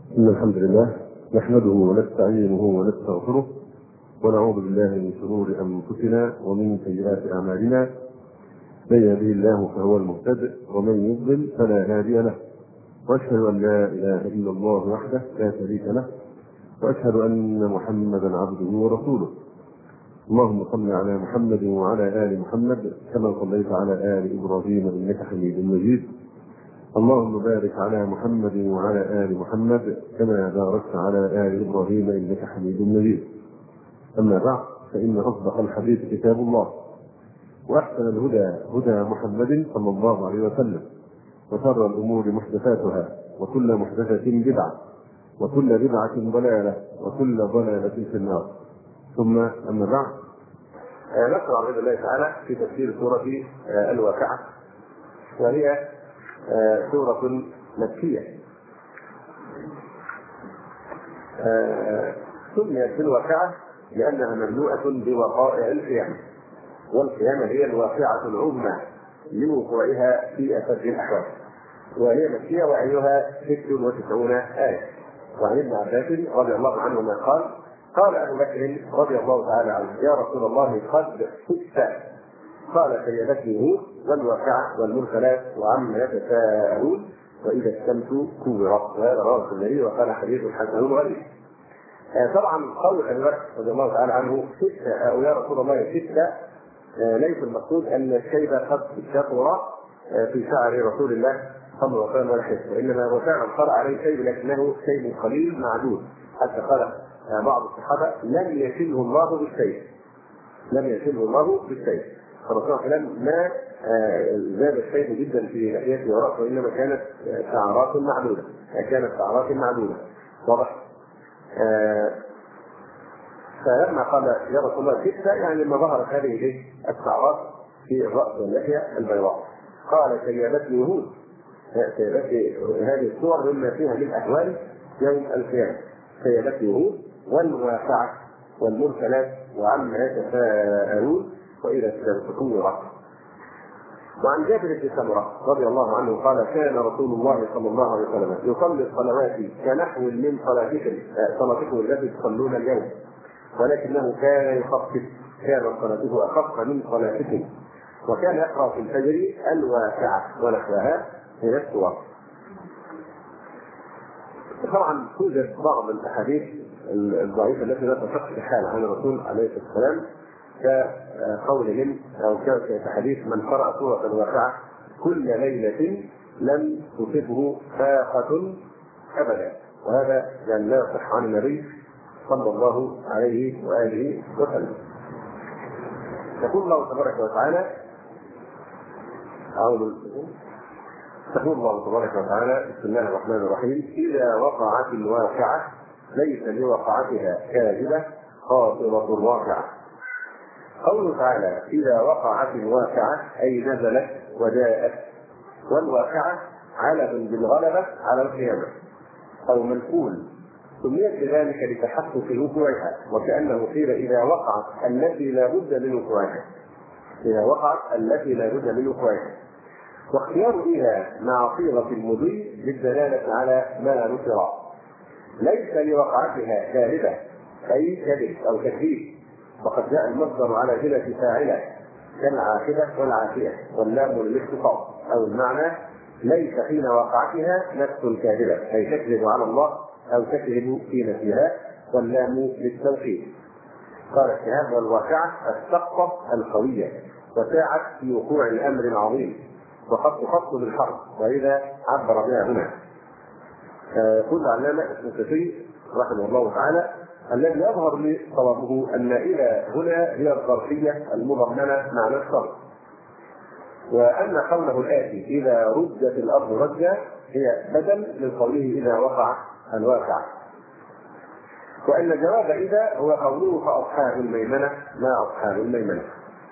إن الحمد لله نحمده ونستعينه ونستغفره ونعوذ بالله من شرور أنفسنا ومن سيئات أعمالنا. من يهده الله فهو المهتد ومن يضلل فلا هادي له، وأشهد أن لا إله إلا الله وحده لا شريك له، وأشهد أن محمدا عبده ورسوله. اللهم صل على محمد وعلى آل محمد كما صليت على آل إبراهيم إنك حميد مجيد. اللهم بارك على محمد وعلى آل محمد كما باركت على آل إبراهيم إنك حميد مجيد. أما بعد، فإن أصدق الحديث كتاب الله، وأحسن الهدى هدى محمد صلى الله عليه وسلم، وشر الأمور محدثاتها، وكل محدثة بدعة، وكل بدعة ضلالة، وكل ضلالة في النار. ثم أما بعد، نقرأ بإذن الله تعالى في تفسير سورة الواقعة، وهي سورة مكية. سميت بالواقعة لأنها مملوءة بوقائع القيامة، والقيامة هي الواقعة العظمى لوقوعها في أشد الأحوال، وهي مكية وأيها 96 آية. وعن ابن عباس رضي الله عنهما قال أبو بكر رضي الله تعالى عنه: يا رسول الله قد فزت. قال: سيدتني هود والواقعة والمرسلات وعما يتساءلون وإذا الشمس كورت. وهذا رواه النبي وقال حديث حسن غريب. طبعا قول أبي بكر رضي الله تعالى عنه ستة أو يا رسول الله ستة، ليس المقصود أن الشيب قد كثر في شعر رسول الله صلى الله عليه وسلم، وإنما هو فعلا طرأ عليه شيء لكنه شيء قليل معدود، حتى قال بعض الصحابة: لم يشله الله بالسيف. لم يشله الله بالسيف. فالرسول صلى الله عليه وسلم ما زاد الشيء جدا في لحيته ورأسه، وإنما كانت شعرات معدودة. واضح؟ فلما قال يا رسول الله ستة، يعني لما ظهرت هذه الشعرات في الرأس واللحية البيضاء. قال: سيدتني هود. هذه الصور مما فيها من أهوال يوم القيامة. سيدتني هود والواقعة والمرسلات وعما يتساءلون وإذا الشمس كورت. وعن جابر بن سمرة رضي الله عنه قال: كان رسول الله صلى الله عليه وسلم يصلي الصلوات كنحو من صلاتكم التي تصلون اليوم، ولكنه كان يخفف، كان صلاته أخف من صلاتكم، وكان يقرأ في الفجر الواقعة ونحوها من السور. طبعا توجد بعض الأحاديث الضعيفة التي لا تصح بحالها عن الرسول عليه الصلاة والسلام، كقولهم أو كحديث: من قرأ سورة الواقعة كل ليلة لم تصبه فاقة أبدا. وهذا يعني لا يصح عن النبي صلى الله عليه وآله وسلم. يقول الله تبارك وتعالى: بسم الله الرحمن الرحيم: إذا وقعت الواقعة ليس لوقعتها كاذبة خاطرة الواقعة. قوله تعالى: إذا وقعت الواقعة أي نزلت وجاءت، والواقعة علم بالغلبة على القيامة أو منقول، سميت بذلك لتحقق وقوعها، وكأنه قيل إذا وقعت التي لا بد من وقوعها. واختيار إذا مع صيغة المضي للدلالة على ما نكر. ليس لوقعتها كاذبة أي كذب أو تكذيب، وقد جاء المصدر على جلة فاعلة كالعاقبة والعافية، واللام للاختصاص، أو المعنى: ليس حين وقعتها نفس كاذبة أي تكذب على الله أو تكذب في نفسها، واللام للتوحيد. قال الشهاب: والواقعة السقطة القوية، وساعت في وقوع الأمر العظيم، وقد تخص بالحرب، وإذا عبر بها هنا. قل علامة السنسي رحمه الله تعالى: الذي يظهر لي صوابه أن إلى هنا هي الظرفية المضمنة معنى الشرط، وأن قوله الآتي: إذا رجت الأرض رجا، هي بدل من قوله إذا وقع الواقع، وأن جواب إذا هو قوله: فأصحاب الميمنة ما أصحاب الميمنة.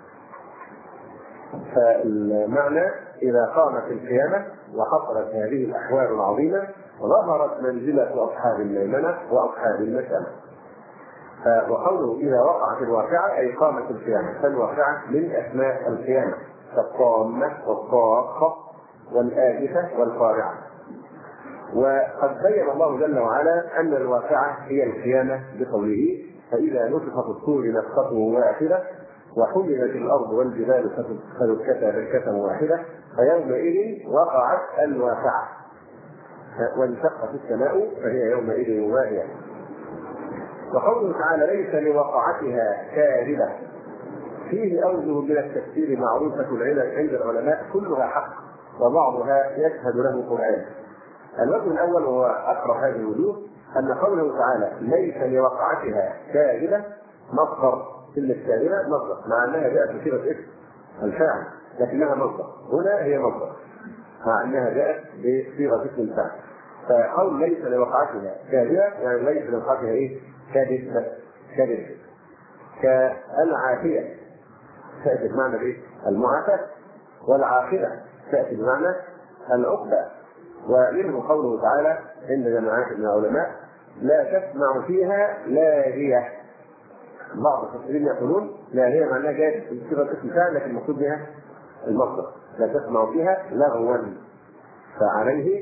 فالمعنى: إذا قامت القيامة وحصلت هذه الأحوال العظيمة ظهرت منزلة أصحاب الميمنة وأصحاب المشأمة. وقوله إذا وقعت الواقعة أي قامت القيامة، فالواقعة من أسماء القيامة، كالطامة والصاخة والآزفة والقارعة. وقد بين الله جل وعلا أن الواقعة هي القيامة بقوله: فإذا نفخ في الصور نفخة واحدة وحملت الأرض والجبال فدكتا دكة واحدة فيومئذ وقعت الواقعة وانشقت السماء فهي يومئذ واهية. وقوله تعالى: ليس لوقعتها كاذبة، فيه أوجه من التفسير معروفة عند العلماء كلها حق وبعضها يشهد له القرآن. الوجه الأول وهو أقرب هذه الوجوه أن قوله تعالى: ليس لوقعتها كاذبة مصدر، كلمة كاذبة مصدر، مع أنها جاءت بصيغة اسم الفاعل لكنها مصدر، هنا هي مصدر مع أنها جاءت بصيغة اسم الفاعل. فقول ليس لوقعتها كاذبة يعني ليس لوقعتها إيه؟ كاذبة. كاذب كالعافية تأتي بمعنى إيه؟ المعافاة، والعاقبة تأتي بمعنى العقبة. ومنه قوله تعالى عند جماعات من العلماء: لا تسمع فيها لاغية. بعض المفسرين يقولون لاغية معناها جاءت بصيغة اسم فاعل لكن المقصود بها المصدر، لا تسمع فيها لغوا، فعليه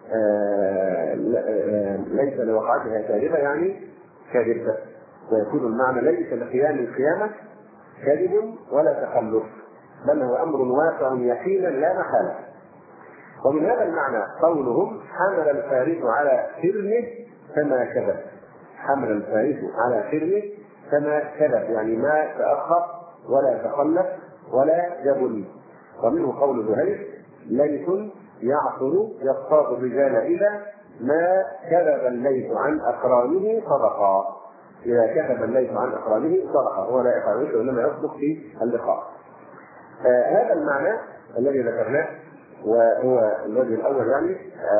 ليس لوقعتها كاذبة يعني كاذبة، ويكون المعنى ليس لقيام القيامة كذب ولا تخلف، بل هو أمر واقع يقينا لا محالة. ومن هذا المعنى قولهم: حمل الفارس على سرمه فما كذب. حمل الفارس على سرمه فما كذب يعني ما تأخر ولا تخلف ولا جبن. ومنه قول زهير: ليث يعثر يصطاد الرجال إذا ما كذب الليث عن أقرانه صدقا. إذا كذب الليث عن أقرانه صدقا، هو لا يفعل شيئا وإنما يصدق في اللقاء. هذا المعنى الذي ذكرناه وهو الوجه الأول، يعني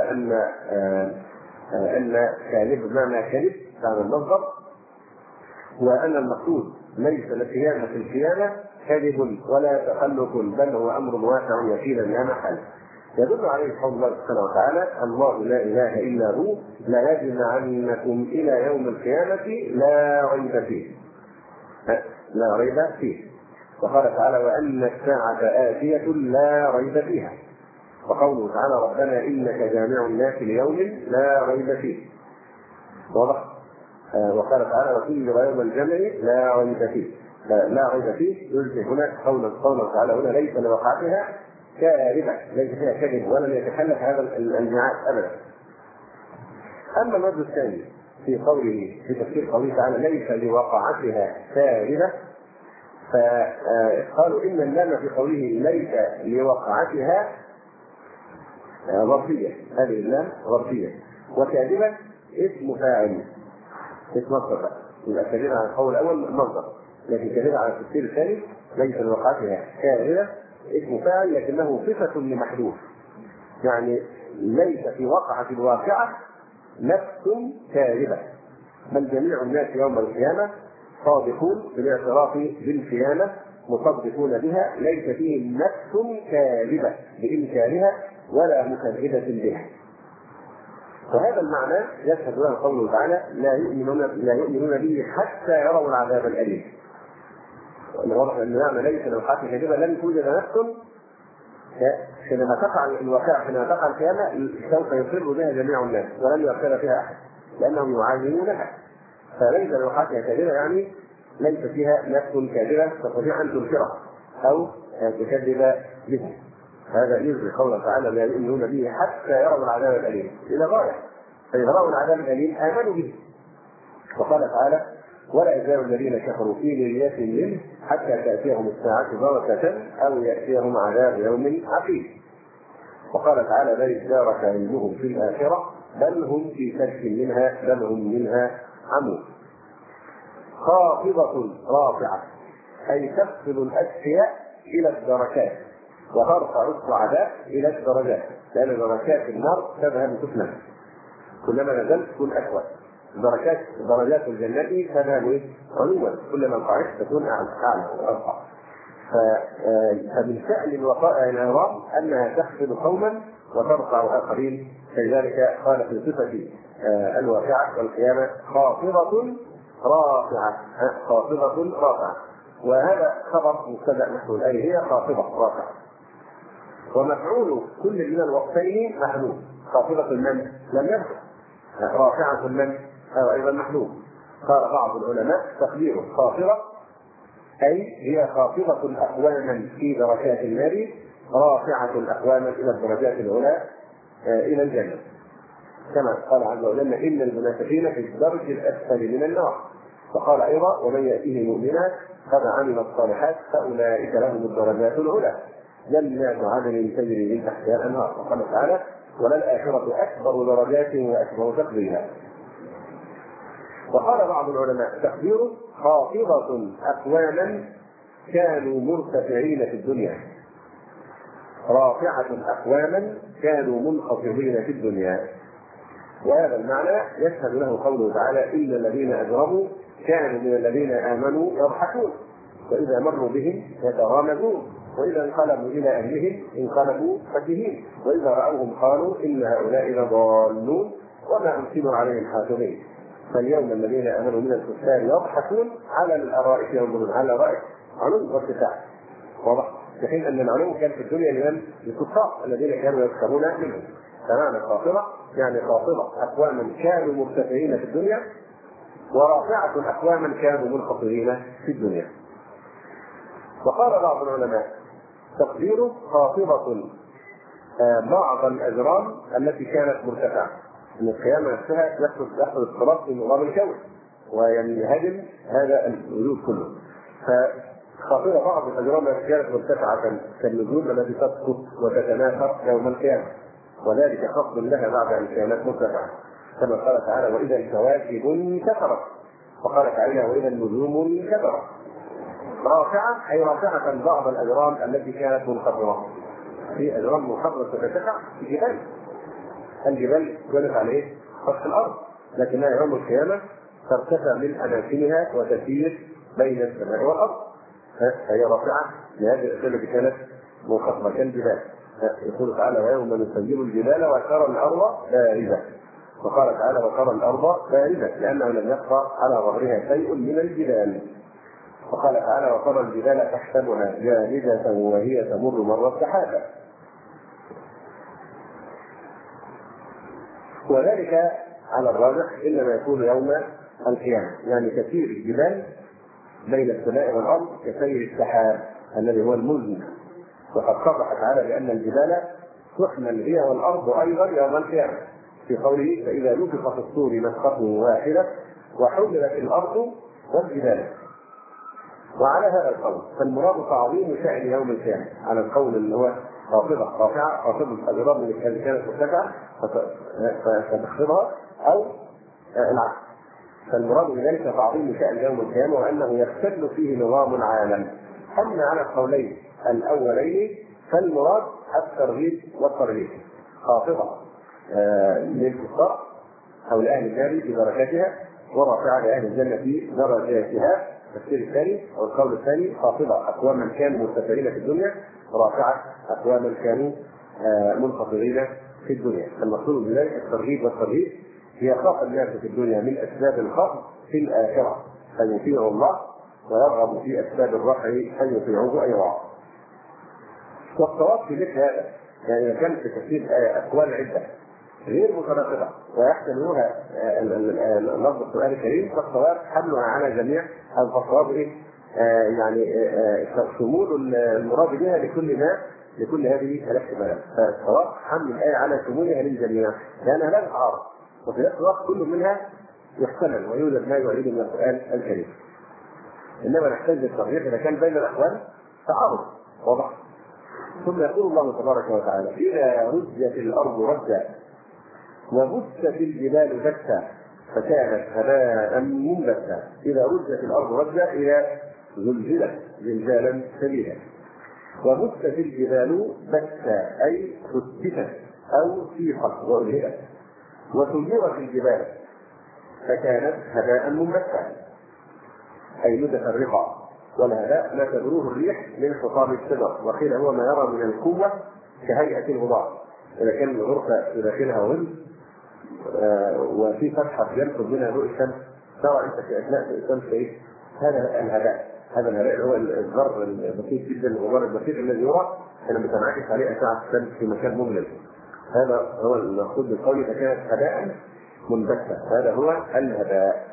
أن كاذب بمعنى كذب هذا المصدر، وأن المقصود ليس لقيامة القيامة كذب ولا تخلف، بل هو أمر واقع يقينا لا محالة. يدل عليه قول الله سبحانه وتعالى: الله لا إله إلا هو لا يجمعنكم إلى يوم القيامة لا ريب فيه. لا ريب فيه. وقال تعالى: وأن الساعة آتية لا ريب فيها. وقوله تعالى: ربنا إنك جامع الناس ليوم لا ريب فيه. واضح؟ وقال تعالى: وكل يوم الجمع لا ريب فيه. لا ريب فيه يلزم هنا قوله تعالى هنا ليس لوقعتها كاذبة، ليس فيها كذب ولم يتخلف هذا الانجعاز أبدا. أما الوجه الثاني في قوله في تفسير قوله تعالى: ليس لوقعتها كاذبة، فقالوا إن اللام في قوله ليس لوقعتها ظرفية، هذه اللام ظرفية، وكاذبة اسم فاعل، اسم مصدر. يبقى كاذبة على القول الأول مصدر، لكن كاذبة على التفسير الثاني ليس لوقعتها كاذبة اسم فاعل لكنه صفة لمحذوف، يعني ليس في وقعة الواقعة نفس كاذبة، بل جميع الناس يوم القيامة صادقون بالاعتراف بالقيامة مصدقون بها، ليس فيه نفس كاذبة بإنكارها ولا مكذبة بها. وهذا المعنى يشهد له قوله تعالى: لا يؤمنون به حتى يروا العذاب الأليم. واضح ان المعنى ليس لوقعتها كاذبة لن توجد نفس حينما تقع الواقعة، حينما تقع القيامة سوف يقر بها جميع الناس ولن يؤثر فيها أحد لأنهم يعاينونها. فليس لوقعتها كاذبة يعني ليس فيها نفس كاذبة تستطيع أن تنكره أو تكذب به. هذا يجري قوله تعالى: لا يؤمنون به حتى يروا العذاب الأليم إلى غاية، فإذا رأوا العذاب الأليم آمنوا به. وقال تعالى: ولا يزال الذين كفروا في مرية منه حتى تأتيهم الساعة بغتة أو يأتيهم عذاب يوم عقيم. وقال تعالى: بل ادارك علمهم في الآخرة بل هم في شك منها بل هم منها عمون. خافضة رافعة أي تفصل الأشياء إلى الدركات وترفع السعداء إلى الدرجات، لأن دركات النار تذهب تفنى كلما نزلت تكون أسوأ، درجات الجنة تذهب علوا كلما صعدت تكون أعلى وأرفع. فمن شأن الوقائع العظام أنها تخفض قوما وترفع آخرين، فلذلك قال في صفة الواقعة والقيامة: خافضة رافعة. خافضة رافعة، وهذا خبر مبتدأ محمول، أي هي خافضة رافعة. ومفعول كل من الوصفين محمول، خافضة من لم يرفع، رافعة من أو أيضا محلول. قال بعض العلماء تقديره خافضة أي هي خافضة أقواما في دركات النار، رافعة أقواما إلى الدرجات العلى إلى الجنة، كما قال عز وجل إن المنافقين في الدرج الأسفل من النار. وقال أيضا ومن يأتيه مؤمنا قد عمل الصالحات فأولئك لهم الدرجات العلى جنات عدن تجري من تحتها الأنهار. وقال تعالى وللآخرة أكبر درجات وأكبر تقديرا. وقال بعض العلماء تقديره خافضة أقواما كانوا مرتفعين في الدنيا، رافعة أقواما كانوا منخفضين في الدنيا. وهذا المعنى يشهد له قوله تعالى إن الذين أجرموا كانوا من الذين آمنوا يضحكون وإذا مروا بهم يتغامزون وإذا انقلبوا إلى أهلهم انقلبوا فكهين وإذا رأوهم قالوا إن هؤلاء لضالون وما أرسلوا عليهم حافظين. فاليوم الذين آمنوا من الكفار يضحكون على الأرائك ينظرون على الأرائك علو وارتفاع، واضح؟ في حين أن العلو كان في الدنيا لمن؟ للكفار الذين كانوا يسخرون منهم. فمعنى خافضة يعني خافضة أقواما كانوا مرتفعين في الدنيا ورافعة أقواما كانوا منخفضين في الدنيا. وقال بعض العلماء تقديره خافضة بعض الأجرام التي كانت مرتفعة، أن القيامة نفسها يحصل اضطراب في نظام الكون وينهدم هذا الوجود كله. فخافضة بعض الأجرام التي كانت مرتفعة كالنجوم التي تسقط وتتناثر يوم القيامة، وذلك خفض لها بعد أن كانت مرتفعة، كما قال تعالى وإذا الكواكب انكسرت، وقال تعالى وإذا النجوم انكسرت. رافعة أي رافعة بعض الأجرام التي كانت منخفضة. في أجرام منخفضة ترتفع في جبال، الجبال كانت عليه سطح الأرض لكنها يوم القيامة ترتفع من أماكنها وتسير بين السماء والأرض، فهي رافعة لهذه الأشياء التي كانت منخفضة كالجبال. يقول تعالى ويوم نسير الجبال وترى الأرض باردة، وقال تعالى وترى الأرض باردة لأنه لم يبقى على ظهرها شيء من الجبال. وقال تعالى وترى الجبال تحسبها جامدة وهي تمر مر السحابة. وذلك على الراجح إنما يكون يوم القيامة، يعني تسير الجبال بين السماء والأرض كسير السحاب الذي هو المزن. وقد صرح تعالى بأن الجبال تحمل هي والأرض أيضا يوم القيامة في قوله فإذا نفخ في الصور نفخة واحدة وحملت الأرض والجبال. وعلى هذا القول فالمراد تعظيم شأن يوم القيامة على القول اللي هو خافضة رافعة، خافضة الأجرام التي كانت مرتفعة فتخفضها أو العكس. فالمراد بذلك تعظيم شأن يوم القيامة وأنه يختل فيه نظام العالم. أما على القولين الأولين فالمراد الترغيب والترهيب، خافضة للكفار أو لأهل النار في درجاتها ورافعة لأهل الجنة في درجاتها. التفسير الثاني أو القول الثاني خافضة أقواما كانوا مرتفعين في الدنيا، رافعة أقواما كانوا منخفضين في الدنيا. المقصود بذلك الترغيب والترهيب هي خاف الناس في الدنيا من أسباب الخفض في الآخرة فيطيعوا الله ويرغب في أسباب الرفع فيطيعوه أيضا. والصواب في مثل هذا يعني كان في تفسير الآية أقوال عدة غير متناقضة ويحتملها لفظ القرآن الكريم، فالصواب حملها على جميع الصواب يعني شمول المراد بها لكل هذه الاحتمالات. فالصواب حمل الآية على شمولها للجميع لأنها لا تعارض، وفي نفس الوقت كل منها يحتمل ويوجد ما يعيد من القرآن الكريم. إنما نحتاج للترجيح إذا كان بين الأقوال تعارض واضح. ثم يقول الله تبارك وتعالى إذا رجت الأرض رجا وبست الجبال بسا فكانت هباء منبثا. إذا رجت الأرض رجا إذا زلزلت زلزالا شديدا، وبست الجبال بسا أي فتتت أو سيقت وألهبت، وسيرت الجبال فكانت هباء منبثا أي متفرقة. والهباء ما تدروه الريح من حطام الشجر، وقيل هو ما يرى من القوة كهيئة الغبار. إذا كان الغرفة داخلها ظل وفي فتحة ينفذ منها ضوء الشمس ترى أنت في أثناء الشمس إيه؟ هذا الهباء. هذا الهباء هو الذر البسيط جدا، الغبار البسيط الذي يرى لما تنعكس عليه أشعة الشمس في مكان مظلم. هذا هو المقصود بالقول فكانت هباء منبثا، هذا هو الهباء.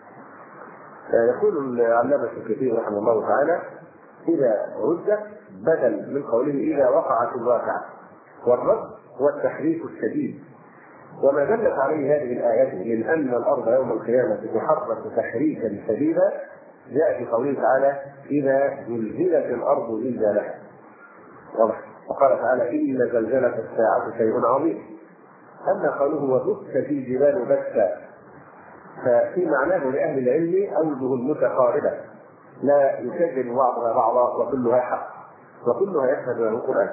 يقول العلامة الشنقيطي رحمه الله تعالى: إذا ردت بدل من قوله إذا وقعت الواقعة، والرد هو التحريف الشديد. وما دلت عليه هذه الآيات من أن الأرض يوم القيامة تحرك تحريكا شديدا جاء في قوله تعالى: إذا زلزلت الأرض زلزالها. واضح. وقال تعالى: إن زلزلة الساعة شيء عظيم. أما قوله وبث في الجبال بثا، ففي معناه لأهل العلم أوجه متقاربة لا يكذب بعضها بعضا وكلها حق وكلها يشهد له القرآن.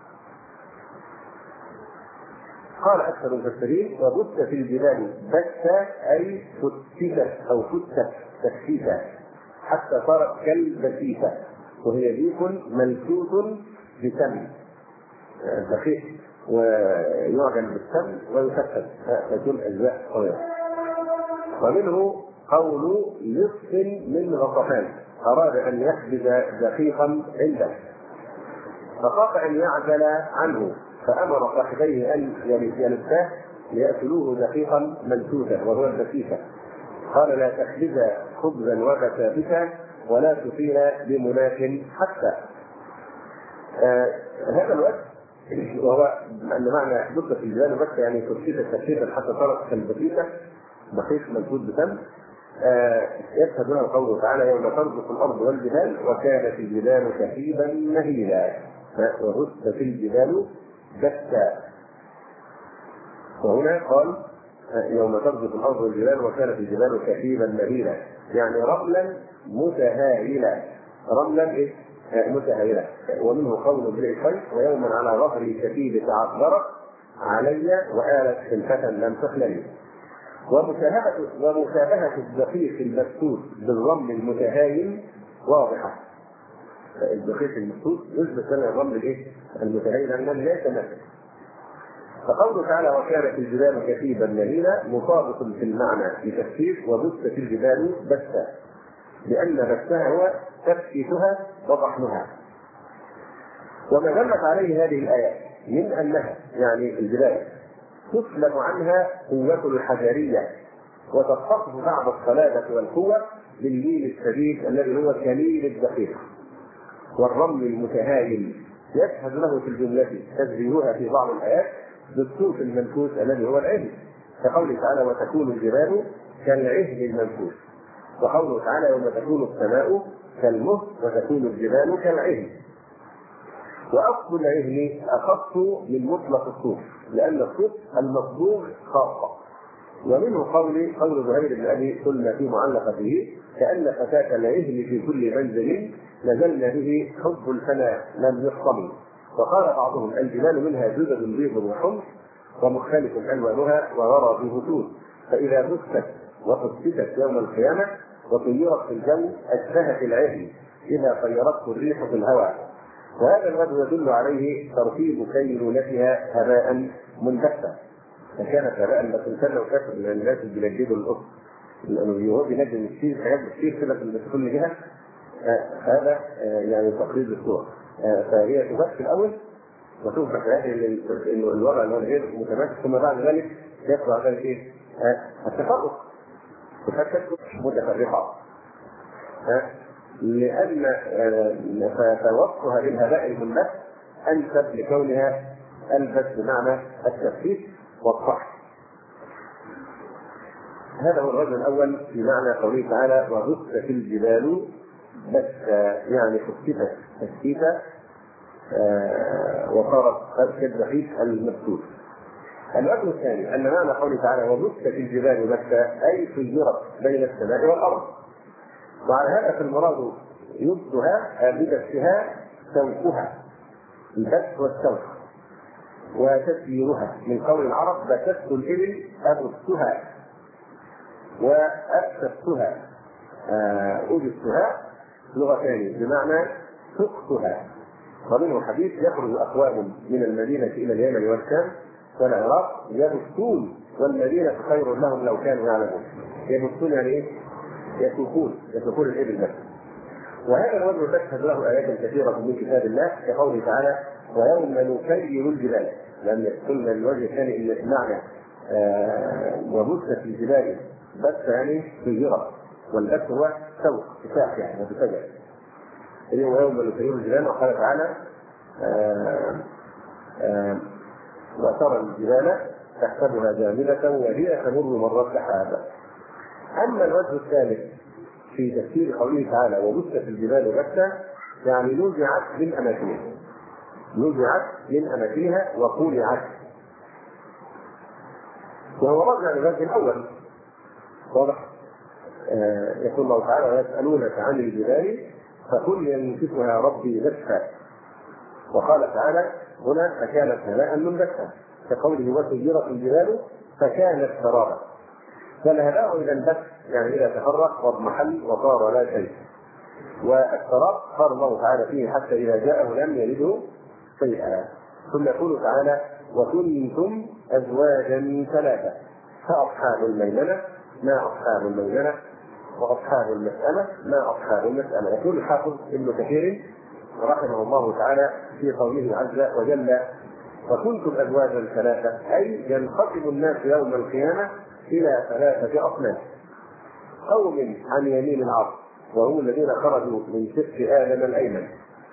قال أكثر المفسرين: وبث في الجبال بثا أي فتت أو فتت تفتيتا حتى صارت كالبثيثة، وهي ديك ملفوف بسم دقيق ويعجن بالسم ويفتت فتكون أجزاء صغيرة. ومنه قول لص من غطفان أراد أن يحجز دقيقا عنده فخاف أن يعجل عنه فأمر صاحبيه أن يلفاه ليأكلوه دقيقا ملفوفا وهو البثيثة. قال: لا تخبز خبزا وبثاثا ولا تصير بمناخ حتى. هذا الوجه وهو أن معنى بث في الجبال بث يعني تفتيتا تفتيتا حتى صارت كالبثيثة دقيق ملفوف بسم. يشهد له قوله تعالى: يوم ترجف الأرض والجبال وكانت الجبال كثيبا مهيلا وبث في الجبال بثا. وهنا قال: يوم ترجف الأرض والجبال وكانت الجبال كثيبا مهيلا، يعني رملا متهايلا، رملا متهايلا. ومنه قول ابن القيس: ويوما على ظهري كثيب تعذرت علي وآلت خلفة لم تخلل. ومشابهة الدقيق المبثوث بالرمل المتهايل واضحة. الدقيق المبثوث يثبت لنا الرمل المتهايل لأنه لا يتماثل. فقوله تعالى: وكانت الجبال كثيبا مهيلا مطابق في المعنى لتفسير وبث في الجبال بثا، لأن بثها هو تفتيتها وطحنها. وما دلت عليه هذه الآيات من أنها يعني الجبال تسلب عنها قوة الحجرية وتتصف بعض الصلابة والقوة باللين الشديد الذي هو كليل الدقيق، والرمل المتهايل يشهد له في الجملة تشبيهها في بعض الآيات بالصوف المنفوس الذي هو العهن، كقوله تعالى: وتكون الجبال كالعهن المنفوس، وقوله تعالى: يوم تكون السماء كالمهل وتكون الجبال كالعهن. وأصل العهن أخص من مطلق الصوف لأن الصوف المصبوغ خاصة. ومنه قول زهير بن أبي سلمى في معلقته: كأن فتاة العهن في كل منزل نزلنا به حب الفنا لم يحطم. وقال بعضهم: الجبال منها جدد بيض وحمص ومختلف ألوانها وغرى في هتون، فإذا بثت وفتت يوم القيامة وطيرت في الجو أشبهت العهن إذا طيرته الريح في الهواء. وهذا الوجه يدل عليه ترتيب كينونتها هباء منبثا، فكانت هباء بس الانسان لو كانت من الناس اللي بينجدوا القط وهو بينجد الشيء حاجات كتير كده في كل جهه، هذا يعني تقريب الصور. فهي تبث الاول وتصبح هذه الوضع اللي هو غير متماسك، ثم بعد ذلك يطلع ذلك التفرق وتكتب متفرقه، لأن فوصفها بالهباء المنبث أنسب لكونها أنبت بمعنى التفتيت والطحن. هذا هو الرجل الأول في معنى قوله تعالى: وبث في الجبال بثا، يعني فتت تفتيتا وصارت كالدقيق المبثوث. الوجه الثاني أن معنى قوله تعالى: وبث في الجبال بثا أي سيرت بين السماء والأرض. وعلى هذا فالمراد يبثها ببثها سوقها، البث والسوق، وتسييرها من قول العرب: بثت الإبل أبثها وأبثتها أبثها، لغتان بمعنى سقتها. ومنه حديث: يخرج أقوام من المدينة إلى اليمن والشام والعراق يبثون والمدينة خير لهم لو كانوا يعلمون. يبثون يعني إيه؟ يسوقون الإبل بس. وهذا الوجه تشهد له آيات كثيرة من كتاب الله كقوله تعالى: ويوم نكير الجبال، لأن قلنا الوجه الثاني إن المعنى وبث في الجبال بث يعني سيرة، والبث هو سوق كفاح يعني وبسجع. اليوم يوم نسير الجبال، وقال تعالى وترى الجبال تحسبها جامدة وهي تمر مر السحاب. أما الوجه الثالث في تفسير قوله تعالى وبث في الجبال بثا، يعني نزعت من أماكنها، نزعت من أماكنها وقولعت، وهو رجع للوجه الأول. واضح؟ يقول الله تعالى ويسألونك عن الجبال فقل ينسفها ربي نسفا. وقال تعالى هنا فكانت هباء منبثا، كقوله وسيرت الجبال فكانت سرابا. فالهباء إذا انبث يعني إذا تفرق واضمحل وصار لا شيء. والسراب قال الله تعالى فيه حتى إذا جاءه لم يلده شيئا. ثم يقول تعالى وكنتم أزواجا ثلاثة فأصحاب الميمنة ما أصحاب الميمنة وأصحاب المسألة ما أصحاب المسألة. يقول الحافظ ابن كثير رحمه الله تعالى في قوله عز وجل وكنتم أزواجا ثلاثة، أي ينقسم الناس يوم القيامة إلى ثلاثة أصناف: قوم عن يمين العرش وهم الذين خرجوا من شق آدم الأيمن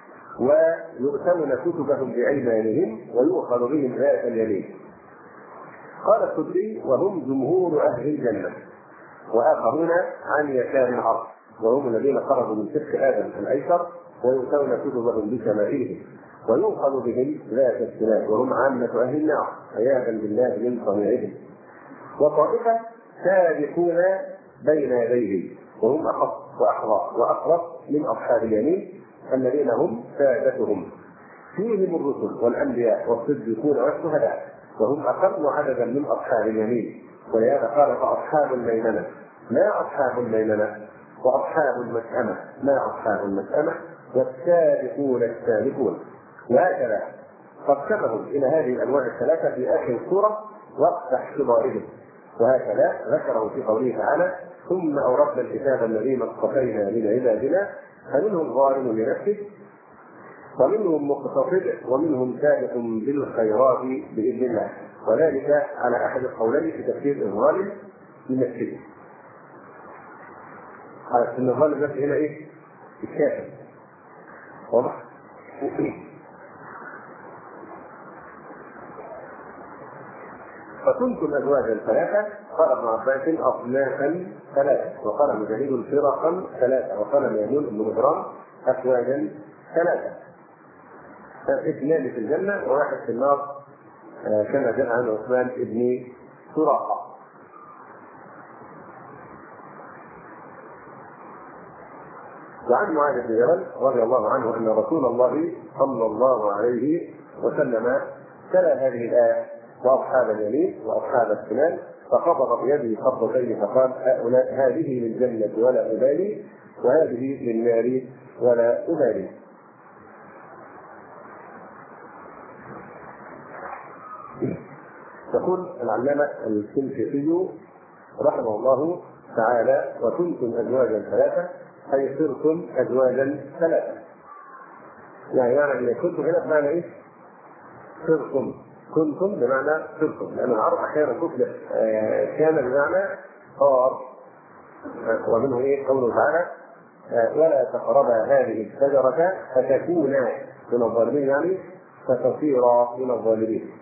ويؤتمن كتبهم بأيمانهم ويؤخذ بهم ذات اليمين. قال السدي وهم جمهور أهل الجنة. وآخرون عن يسار العرش وهم الذين خرجوا من شق آدم الأيسر ويؤتون كتبهم بشمائلهم ويؤخذ بهم ذات الشمال وهم عامة أهل النار عياذا بالله من صنيعهم. وطائفة سابقون بين يديه وهم أخص وأحرى وأقرب من أصحاب اليمين الذين هم سادتهم، فيهم الرسل والأنبياء والصديقون والشهداء وهم أقل عددا من أصحاب اليمين. ولهذا قال فأصحاب الميمنة ما أصحاب الميمنة وأصحاب المشأمة ما أصحاب المشأمة والسابقون السابقون. وهكذا قسمهم إلى هذه الأنواع الثلاثة في آخر السورة وقت احتضارهم. وهكذا ذكره في قوله تعالى ثم أورثنا الكتاب الذين اصطفينا من عبادنا فمنهم ظالم لنفسه ومنهم مقتصد ومنهم سابق بالخيرات بإذن الله. وذلك على أحد القولين في تفسير الظالم لنفسه. على أن الظالم نفسه هنا إيه؟ الكافر. واضح؟ فكنتم أزواجا ثلاثة، قال ابن عباس أصنافا ثلاثة، وقال مجاهد فرقا ثلاثة، وقال ميمون بن مهران أزواجا ثلاثة، اثنان في الجنة وواحد في النار كما جاء عن عثمان بن سراقة. وعن معاذ بن جبل رضي الله عنه أن رسول الله صلى الله عليه وسلم تلا هذه الآية وأصحاب اليمين وأصحاب الشمال فقبض بيده قبضتين فقال هذه للجنة ولا أبالي وهذه للنار ولا أبالي. يقول العلامة الشنقيطي رحمه الله تعالى وكنتم أزواجا ثلاثة أي صرتم أزواجا ثلاثة. يعني كنتم هنا بمعنى إيه؟ صرتم، كنتم بمعنى صرتم، لأن العرب أحيانا تطلق كان بمعنى صار. ومنه إيه؟ قوله تعالى ولا تقربا هذه الشجرة فتكونا من الظالمين، يعني فتصيرا من الظالمين.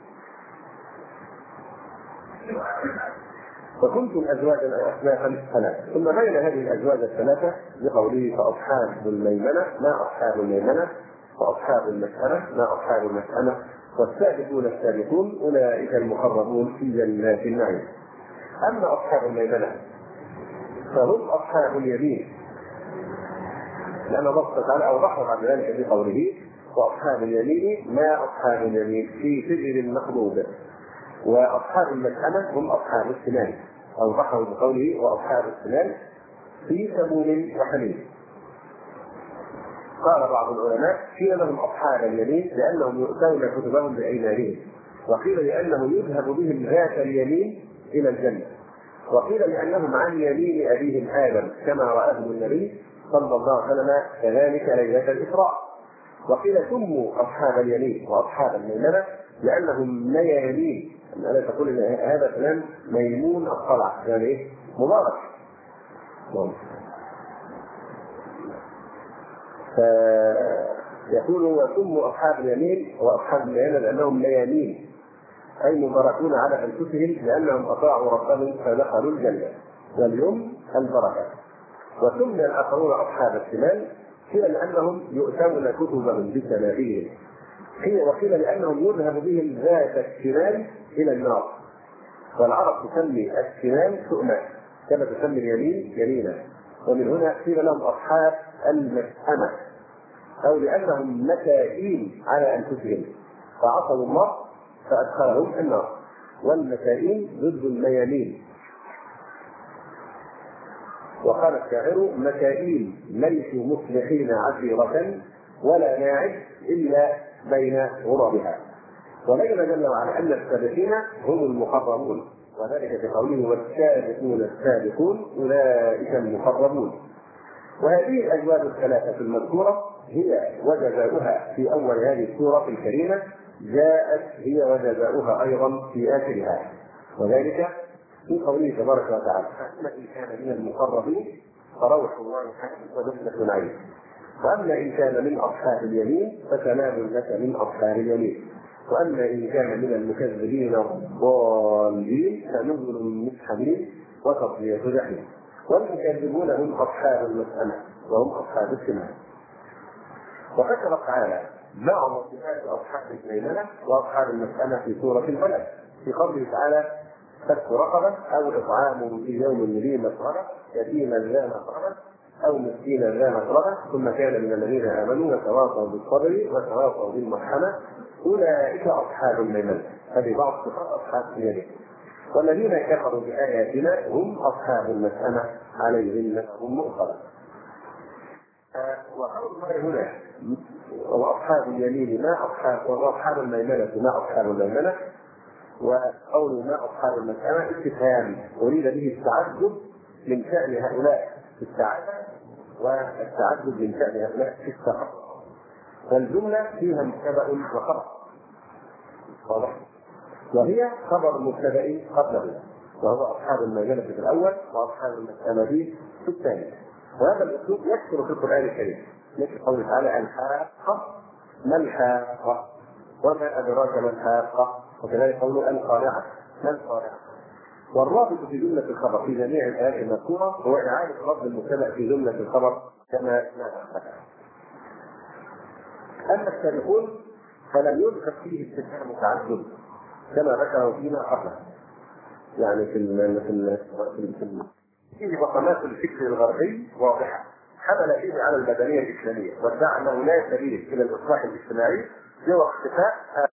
وكنتم أزواجا أو أصنافا ثلاثة. ثم بين هذه الأزواج الثلاثة بقوله فأصحاب الميمنة ما أصحاب الميمنة وأصحاب المشأمة ما أصحاب المشأمة والسابقون السابقون أولئك المقربون في جنات النعيم. أما أصحاب الميمنة فهم أصحاب اليمين، لأن الله تعالى أوضح بعد ذلك بقوله وأصحاب اليمين ما أصحاب اليمين في سدر مخضود. وأصحاب المشأمة هم أصحاب الشمال، أوضحه بقوله وأصحاب الشمال في سموم وحميم. قال بعض العلماء قيل لهم أصحاب اليمين لأنهم يؤتون كتبهم بأيمانهم، وقيل لأنه يذهب بهم ذات اليمين إلى الجنة، وقيل لأنهم عن يمين أبيهم آدم كما رآهم النبي صلى الله عليه وسلم كذلك ليلة الإسراء. وقيل سموا أصحاب اليمين وأصحاب الميمنة لأنهم ميامين. ألا تقول إن هذا فلان ميمون الطلع، يعني إيه؟ مبارك. فيقول وسموا أصحاب اليمين وأصحاب الميمنة لأنهم ميامين، أي مباركون على أنفسهم لأنهم أطاعوا ربهم فدخلوا الجنة، واليوم البركة. وسمي الآخرون أصحاب الشمال قيل لأنهم يؤتون كتبهم بسمائهم، وقيل لأنهم يذهب بهم ذات الشمال إلى النار. والعرب تسمي الشمال شؤما كما تسمي اليمين يمينا، ومن هنا قيل لهم أصحاب المشأمة، أو لأنهم مكائين على أنفسهم فعصوا الله فأدخلهم النار. والمكائين ضد الميامين. وقال الشاعر مكائين ليسوا مصلحين عشيرة ولا ناعد إلا بين غرابها. وبين جل وعلا أن السابقين هم المقربون، وذلك بقوله والسابقون السابقون أولئك المقربون. وهذه الأجواب الثلاثة المذكورة هي وجزاؤها في أول هذه السورة الكريمة، جاءت هي وجزاؤها أيضا في آخرها، وذلك في قوله تبارك وتعالى فأما إن كان من المقربين فروح الله وجنة نعيم، وأما إن كان من أصحاب اليمين فسلام لك من أصحاب اليمين، وأما إن كان من المكذبين الضالين فنزل من حميم وتصلية جحيم. والمكذبون هم أصحاب المسألة وهم أصحاب الشمال. وذكر تعالى بعض صفات أصحاب الميمنة وأصحاب المسألة في سورة البلد في قوله تعالى فك رقبة أو إطعام في يوم ذي مسغبة يتيما ذا مقربة أو مسكينا ذا متربة ثم كان من الذين آمنوا وتواصوا بالصبر وتواصوا بالمرحمة أولئك أصحاب الميمنة. هذه بعض صفات أصحاب اليمين. والذين كفروا بآياتنا هم أصحاب المسألة عليهم نار مؤصدة. وقول الله هنا وأصحاب اليمين ما أصحاب وأصحاب الميمنة ما أصحاب الميمنة، وقول ما أصحاب المسألة استفهام أريد به التعجب من شأن هؤلاء في السعادة والتعجب من شأن هؤلاء في السفر. والجملة فيها مبتدأ وخبر واضح، وهي خبر مبتدأ قبله وهو أصحاب الميمنة في الأول وأصحاب المسألة في الثاني. وهذا الأسلوب يكثر في القرآن الكريم، مثل قوله تعالى الحاقة ما الحاقة وما أدراك ما الحاقة، وكذلك قوله القارعة ما القارعة. والرابط في جملة الخبر في جميع الآيات المذكورة هو إعادة رد المبتدأ في جملة الخبر كما نعلم. أما السابقون فلم يذكر فيه استفهام تعجب كما ذكره فيما قبله، يعني فيه بصمات الفكر الغربي واضحة حمل فيه على المدنية الإسلامية وادعى أنه لا سبيل إلى الإصلاح الاجتماعي سوى اختفاء